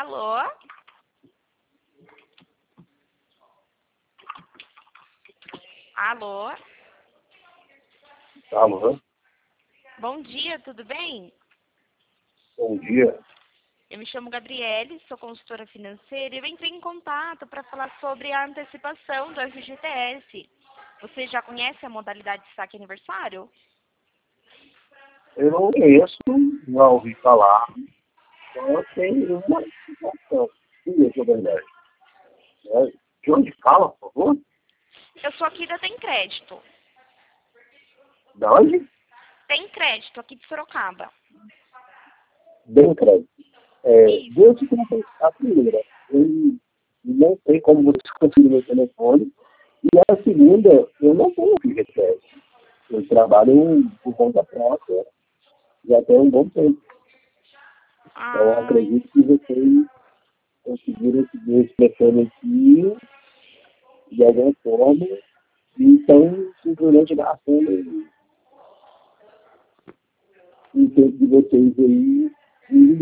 Alô? Alô? Alô? Bom dia, tudo bem? Bom dia. Eu me chamo Gabriele, sou consultora financeira e eu entrei em contato para falar sobre a antecipação do FGTS. Você já conhece a modalidade de saque aniversário? Eu não conheço, já ouvi falar, só tenho uma situação. Isso é verdade. De onde fala, por favor? Eu sou aqui da Tem Crédito. Da onde? Tem Crédito, aqui de Sorocaba. Bem crédito. Isso. Duas situações. A primeira, eu não sei como você conseguiu meu telefone. E a segunda, eu não tenho FGTS. Eu trabalho por conta própria já tem um bom tempo. Então, eu Ai, acredito que vocês conseguiram seguir esse telefone aqui de alguma forma e estão simplesmente gastando o tempo de vocês aí